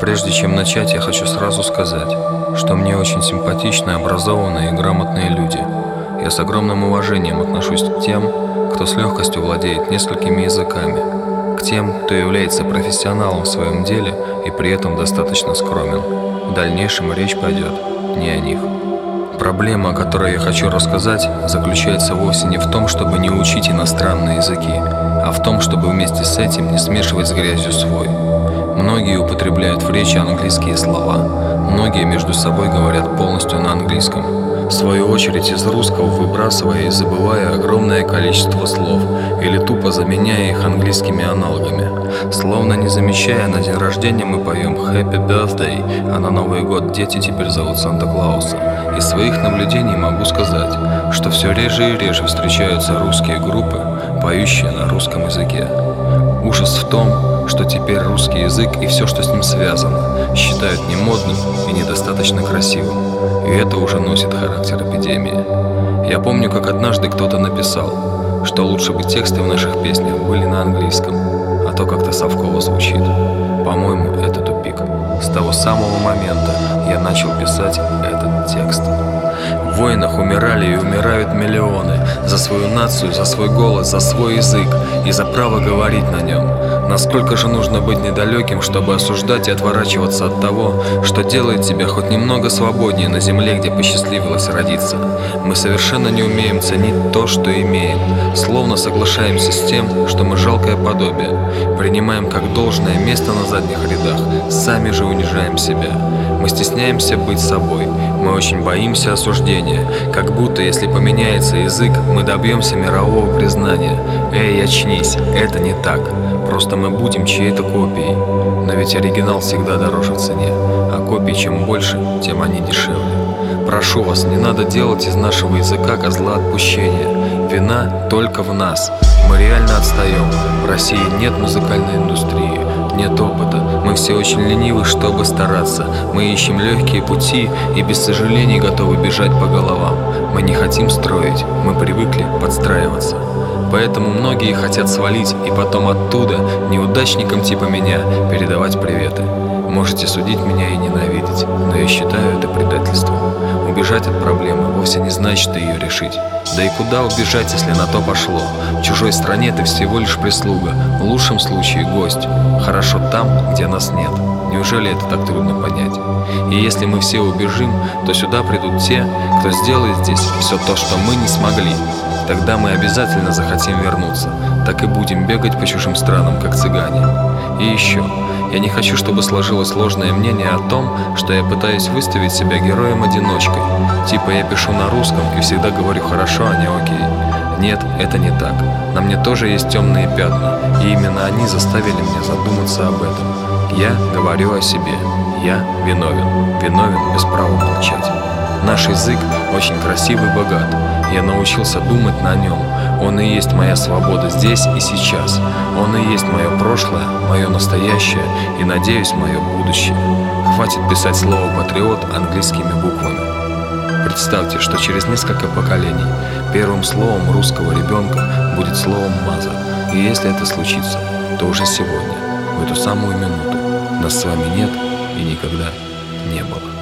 Прежде чем начать, я хочу сразу сказать, что мне очень симпатичны образованные и грамотные люди. Я с огромным уважением отношусь к тем, кто с легкостью владеет несколькими языками, к тем, кто является профессионалом в своем деле и при этом достаточно скромен. В дальнейшем речь пойдет не о них. Проблема, о которой я хочу рассказать, заключается вовсе не в том, чтобы не учить иностранные языки, а в том, чтобы вместе с этим не смешивать с грязью свой. Многие употребляют в речи английские слова, многие между собой говорят полностью на английском, в свою очередь из русского выбрасывая и забывая огромное количество слов или тупо заменяя их английскими аналогами. Словно не замечая, на день рождения мы поем «Happy Birthday», а на Новый год дети теперь зовут Санта-Клауса. Из своих наблюдений могу сказать, что все реже и реже встречаются русские группы, поющие на русском языке. Ужас в том, что теперь русский язык и все, что с ним связано, считают немодным и недостаточно красивым. И это уже носит характер эпидемии. Я помню, как однажды кто-то написал, что лучше бы тексты в наших песнях были на английском, а то как-то совково звучит. По-моему, это тупик. С того самого момента я начал писать этот текст. В войнах умирали и умирают миллионы за свою нацию, за свой голос, за свой язык и за право говорить на нем. Насколько же нужно быть недалеким, чтобы осуждать и отворачиваться от того, что делает тебя хоть немного свободнее на земле, где посчастливилось родиться. Мы совершенно не умеем ценить то, что имеем, словно соглашаемся с тем, что мы жалкое подобие, принимаем как должное место на задних рядах, сами же унижаем себя. Мы стесняемся быть собой, мы очень боимся осуждения, как будто если поменяется язык, мы добьемся мирового признания. Эй, очнись, это не так. Просто мы будем чьей-то копией. Но ведь оригинал всегда дороже в цене, а копий чем больше, тем они дешевле. Прошу вас, не надо делать из нашего языка козла отпущения. Вина только в нас. Мы реально отстаем. В России нет музыкальной индустрии, нет опыта. Мы все очень ленивы, чтобы стараться. Мы ищем легкие пути и без сожалений готовы бежать по головам. Мы не хотим строить, мы привыкли подстраиваться. Поэтому многие хотят свалить и потом оттуда, неудачникам типа меня, передавать приветы. Можете судить меня и ненавидеть, но я считаю это предательством. Убежать от проблемы вовсе не значит ее решить. Да и куда убежать, если на то пошло? В чужой стране ты всего лишь прислуга, в лучшем случае гость. Хорошо там, где нас нет. Неужели это так трудно понять? И если мы все убежим, то сюда придут те, кто сделает здесь все то, что мы не смогли. Тогда мы обязательно захотим вернуться, так и будем бегать по чужим странам, как цыгане. И еще, я не хочу, чтобы сложилось ложное мнение о том, что я пытаюсь выставить себя героем-одиночкой. Типа я пишу на русском и всегда говорю хорошо, а не окей. Нет, это не так. На мне тоже есть темные пятна, и именно они заставили меня задуматься об этом. Я говорю о себе. Я виновен. Виновен без права молчать. Наш язык очень красивый и богат. Я научился думать на нем. Он и есть моя свобода здесь и сейчас. Он и есть мое прошлое, мое настоящее и, надеюсь, мое будущее. Хватит писать слово «патриот» английскими буквами. Представьте, что через несколько поколений первым словом русского ребенка будет словом «маза». И если это случится, то уже сегодня, в эту самую минуту, нас с вами нет и никогда не было.